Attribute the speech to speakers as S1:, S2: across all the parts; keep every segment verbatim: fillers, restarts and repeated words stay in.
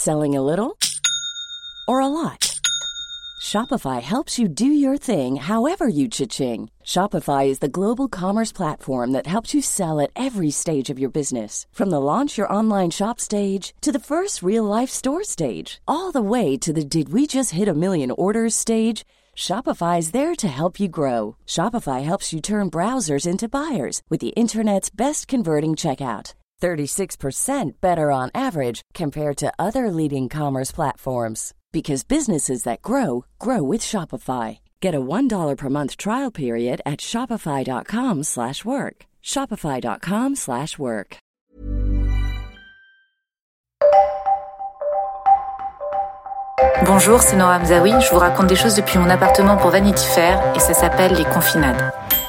S1: Selling a little or a lot? Shopify helps you do your thing however you cha-ching. Shopify is the global commerce platform that helps you sell at every stage of your business. From the launch your online shop stage to the first real-life store stage, all the way to the did we just hit a million orders stage. Shopify is there to help you grow. Shopify helps you turn browsers into buyers with the internet's best converting checkout. thirty-six percent better on average compared to other leading commerce platforms. Because businesses that grow, grow with Shopify. Get a one dollar per month trial period at shopify.com slash work. Shopify.com slash work.
S2: Bonjour, c'est Nora Hamzaoui. Je vous raconte des choses depuis mon appartement pour Vanity Fair et ça s'appelle les confinades.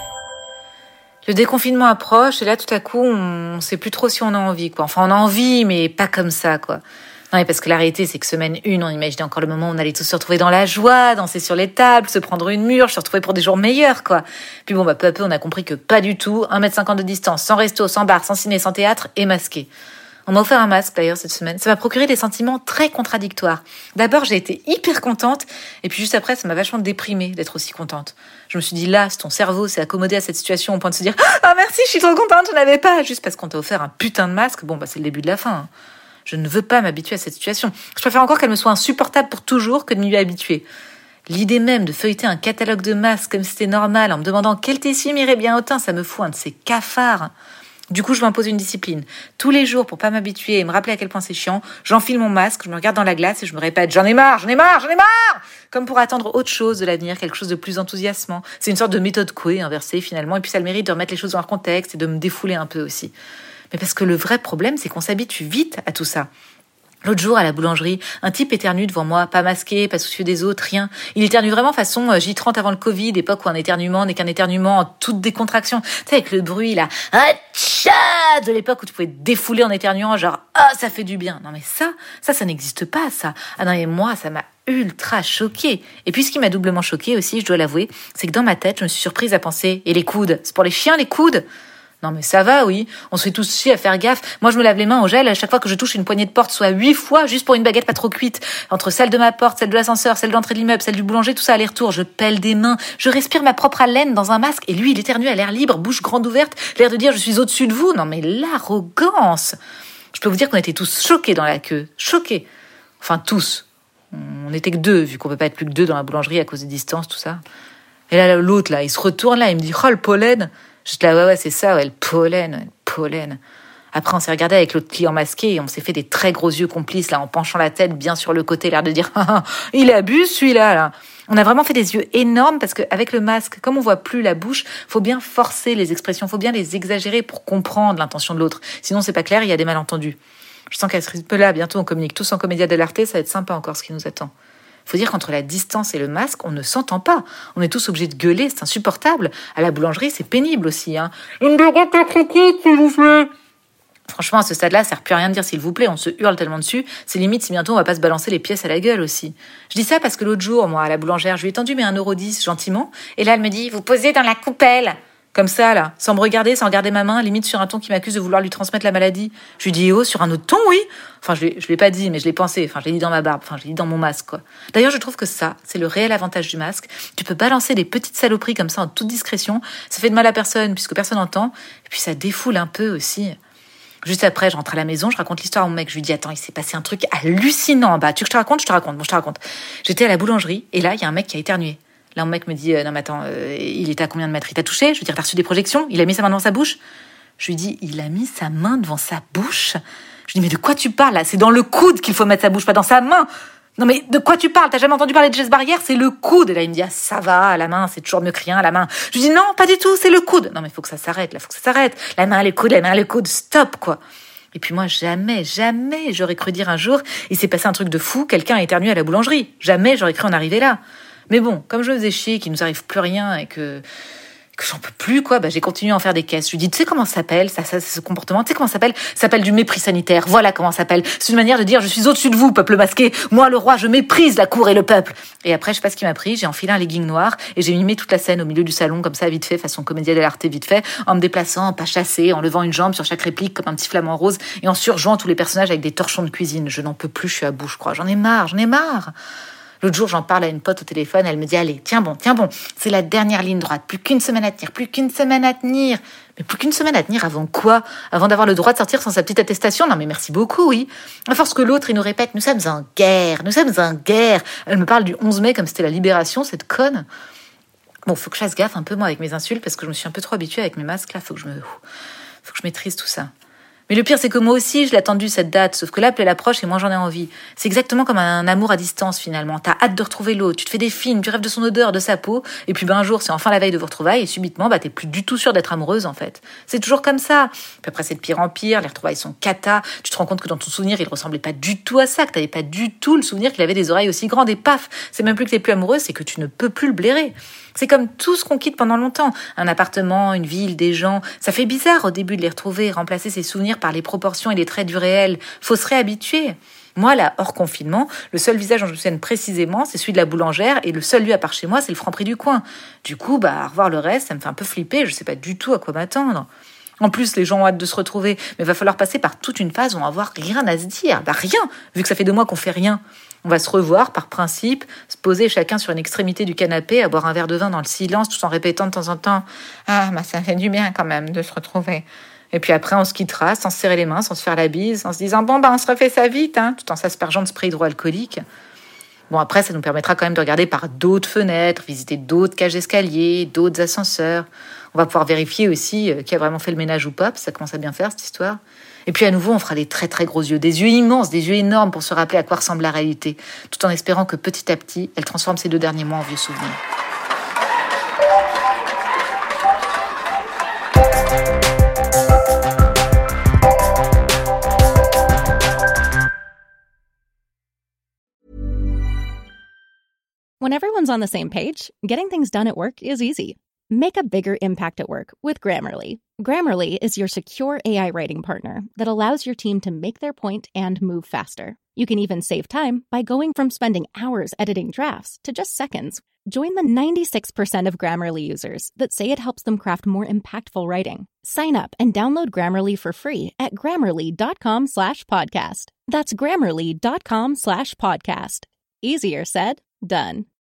S2: Le déconfinement approche et là, tout à coup, on sait plus trop si on a envie, quoi. Enfin, on a envie, mais pas comme ça, quoi. Non, mais parce que la réalité, c'est que semaine une, on imaginait encore le moment où on allait tous se retrouver dans la joie, danser sur les tables, se prendre une mûre, se retrouver pour des jours meilleurs, quoi. Puis bon, bah, peu à peu, on a compris que pas du tout. un mètre cinquante de distance, sans resto, sans bar, sans ciné, sans théâtre et masqué. On m'a offert un masque, d'ailleurs, cette semaine. Ça m'a procuré des sentiments très contradictoires. D'abord, j'ai été hyper contente, et puis juste après, ça m'a vachement déprimée d'être aussi contente. Je me suis dit, là, ton cerveau s'est accommodé à cette situation au point de se dire « Ah, merci, je suis trop contente, je n'avais pas !» Juste parce qu'on t'a offert un putain de masque, bon, bah, c'est le début de la fin. Hein. Je ne veux pas m'habituer à cette situation. Je préfère encore qu'elle me soit insupportable pour toujours que de m'y habituer. L'idée même de feuilleter un catalogue de masques comme si c'était normal, en me demandant quel tissu m'irait bien au teint, ça me fout un de ces cafards. Du coup, je m'impose une discipline. Tous les jours, pour pas m'habituer et me rappeler à quel point c'est chiant, j'enfile mon masque, je me regarde dans la glace et je me répète « J'en ai marre, j'en ai marre, j'en ai marre !» Comme pour attendre autre chose de l'avenir, quelque chose de plus enthousiasmant. C'est une sorte de méthode Coué inversée finalement, et puis ça a le mérite de remettre les choses dans leur contexte et de me défouler un peu aussi. Mais parce que le vrai problème, c'est qu'on s'habitue vite à tout ça. L'autre jour, à la boulangerie, un type éternue devant moi, pas masqué, pas soucieux des autres, rien. Il éternue vraiment façon euh, J trente avant le Covid, époque où un éternuement n'est qu'un éternuement en toute décontraction. Tu sais, avec le bruit, là, Atcha de l'époque où tu pouvais te défouler en éternuant, genre, ah, ça fait du bien. Non mais ça, ça, ça n'existe pas, ça. Ah non, mais moi, ça m'a ultra choquée. Et puis, ce qui m'a doublement choquée aussi, je dois l'avouer, c'est que dans ma tête, je me suis surprise à penser, et les coudes? C'est pour les chiens, les coudes? Non mais ça va, oui. On se fait tous chier à faire gaffe. Moi, je me lave les mains au gel à chaque fois que je touche une poignée de porte, soit huit fois, juste pour une baguette pas trop cuite. Entre celle de ma porte, celle de l'ascenseur, celle de l'entrée de l'immeuble, celle du boulanger, tout ça aller-retour. Je pèle des mains. Je respire ma propre haleine dans un masque. Et lui, il éternue à l'air libre, bouche grande ouverte, l'air de dire je suis au-dessus de vous. Non mais l'arrogance. Je peux vous dire qu'on était tous choqués dans la queue. Choqués. Enfin, tous. On n'était que deux, vu qu'on peut pas être plus que deux dans la boulangerie à cause des distances, tout ça. Et là, l'autre, là, il se retourne là, il me dit « Oh, le pollen !» J'étais là, ouais, ouais, c'est ça, ouais, le pollen, ouais, le pollen. Après, on s'est regardé avec l'autre client masqué et on s'est fait des très gros yeux complices, là, en penchant la tête bien sur le côté, l'air de dire « Ah, il abuse, celui-là, là !» On a vraiment fait des yeux énormes parce qu'avec le masque, comme on voit plus la bouche, faut bien forcer les expressions, faut bien les exagérer pour comprendre l'intention de l'autre. Sinon, c'est pas clair, il y a des malentendus. Je sens qu'à ce rythme-là, bientôt, on communique tous en comédia dell'arte, ça va être sympa encore ce qui nous attend. Faut dire qu'entre la distance et le masque, on ne s'entend pas. On est tous obligés de gueuler, c'est insupportable. À la boulangerie, c'est pénible aussi. Hein. Une baguette à croquette, s'il vous plaît. Franchement, à ce stade-là, ça sert plus à rien de dire s'il vous plaît. On se hurle tellement dessus. C'est limite si bientôt on va pas se balancer les pièces à la gueule aussi. Je dis ça parce que l'autre jour, moi, à la boulangère, je lui ai tendu mes un euro dix gentiment. Et là, elle me dit, vous posez dans la coupelle. Comme ça, là, sans me regarder, sans regarder ma main, limite sur un ton qui m'accuse de vouloir lui transmettre la maladie. Je lui dis, oh, sur un autre ton, oui. Enfin, je l'ai, je l'ai pas dit, mais je l'ai pensé. Enfin, je l'ai dit dans ma barbe. Enfin, je l'ai dit dans mon masque, quoi. D'ailleurs, je trouve que ça, c'est le réel avantage du masque. Tu peux balancer des petites saloperies comme ça en toute discrétion. Ça fait de mal à personne, puisque personne n'entend. Et puis, ça défoule un peu aussi. Juste après, je rentre à la maison, je raconte l'histoire à mon mec. Je lui dis, attends, il s'est passé un truc hallucinant en bas. Tu veux que je te raconte? Je te raconte. Bon, je te raconte. J'étais à la boulangerie, et là, il y a un mec qui a éternué. Là, mon mec me dit, euh, non mais attends, euh, il était à combien de mètres? Il t'a touché? Je veux dire, t'as reçu des projections? Il a mis sa main devant sa bouche? Je lui dis, il a mis sa main devant sa bouche? Je lui dis, mais de quoi tu parles là? C'est dans le coude qu'il faut mettre sa bouche, pas dans sa main. Non mais de quoi tu parles? T'as jamais entendu parler de geste barrière? C'est le coude. Et là, il me dit, ah ça va, à la main, c'est toujours mieux que rien, à la main. Je lui dis, non, pas du tout, c'est le coude. Non mais faut que ça s'arrête, là, faut que ça s'arrête. La main, le coude, la main, le coude, stop, quoi. Et puis moi, jamais, jamais j'aurais cru dire un jour, il s'est passé un truc de fou, quelqu'un a éternué à la boulangerie. Jamais j'aurais cru en arriver là. Mais bon, comme je me faisais chier, qu'il nous arrive plus rien et que que j'en peux plus, quoi, bah, j'ai continué à en faire des caisses. Je lui dis, tu sais comment ça s'appelle, ça, ça, ce comportement, tu sais comment ça s'appelle? Ça s'appelle du mépris sanitaire. Voilà comment ça s'appelle. C'est une manière de dire, je suis au-dessus de vous, peuple masqué. Moi, le roi, je méprise la cour et le peuple. Et après, je sais pas ce qui m'a pris. J'ai enfilé un legging noir et j'ai mimé toute la scène au milieu du salon, comme ça, vite fait, façon comédia dell'arte, vite fait, en me déplaçant, pas chassé, en levant une jambe sur chaque réplique comme un petit flamant rose et en surjouant tous les personnages avec des torchons de cuisine. Je n'en peux plus, je suis à bout, je crois. J'en ai marre, j'en ai marre. L'autre jour, j'en parle à une pote au téléphone, elle me dit « Allez, tiens bon, tiens bon, c'est la dernière ligne droite, plus qu'une semaine à tenir, plus qu'une semaine à tenir. » Mais plus qu'une semaine à tenir avant quoi? Avant d'avoir le droit de sortir sans sa petite attestation? Non mais merci beaucoup, oui. À force que l'autre, il nous répète « Nous sommes en guerre, nous sommes en guerre. » Elle me parle du onze mai comme c'était la libération, cette conne. Bon, faut que je fasse gaffe un peu, moi, avec mes insultes, parce que je me suis un peu trop habituée avec mes masques, là, faut que je me... faut que je maîtrise tout ça. Mais le pire, c'est que moi aussi, je l'ai attendu, cette date, sauf que là, elle approche et moi, j'en ai envie. C'est exactement comme un amour à distance, finalement. T'as hâte de retrouver l'autre, tu te fais des films, tu rêves de son odeur, de sa peau, et puis ben, un jour, c'est enfin la veille de vos retrouvailles, et subitement, bah, t'es plus du tout sûre d'être amoureuse, en fait. C'est toujours comme ça. Puis après, c'est de pire en pire, les retrouvailles sont cata, tu te rends compte que dans ton souvenir, il ressemblait pas du tout à ça, que t'avais pas du tout le souvenir qu'il avait des oreilles aussi grandes, et paf, c'est même plus que t'es plus amoureuse, c'est que tu ne peux plus le blairer. C'est comme tout ce qu'on quitte pendant longtemps. Un appartement, une ville, des gens. Ça fait bizarre au début de les retrouver, remplacer ces souvenirs par les proportions et les traits du réel. Faut se réhabituer. Moi, là, hors confinement, le seul visage dont je me souviens précisément, c'est celui de la boulangère, et le seul lieu à part chez moi, c'est le Franprix du coin. Du coup, bah, revoir le reste, ça me fait un peu flipper, je sais pas du tout à quoi m'attendre. En plus, les gens ont hâte de se retrouver, mais il va falloir passer par toute une phase où on va avoir rien à se dire. Bah rien, vu que ça fait deux mois qu'on fait rien. On va se revoir par principe, se poser chacun sur une extrémité du canapé, à boire un verre de vin dans le silence, tout en répétant de temps en temps « Ah, bah ça fait du bien quand même de se retrouver ». Et puis après, on se quittera sans se serrer les mains, sans se faire la bise, en se disant « Bon, bah on se refait ça vite hein, », tout en s'aspergeant de spray hydroalcoolique. Bon, après, ça nous permettra quand même de regarder par d'autres fenêtres, visiter d'autres cages d'escalier, d'autres ascenseurs. On va pouvoir vérifier aussi qui a vraiment fait le ménage ou pas, parce que ça commence à bien faire, cette histoire. Et puis à nouveau, on fera des très très gros yeux, des yeux immenses, des yeux énormes pour se rappeler à quoi ressemble la réalité, tout en espérant que petit à petit, elle transforme ces deux derniers mois en vieux souvenirs.
S3: When everyone's on the same page, getting things done at work is easy. Make a bigger impact at work with Grammarly. Grammarly is your secure A I writing partner that allows your team to make their point and move faster. You can even save time by going from spending hours editing drafts to just seconds. Join the ninety-six percent of Grammarly users that say it helps them craft more impactful writing. Sign up and download Grammarly for free at grammarly.com slash podcast. That's grammarly.com slash podcast. Easier said, done.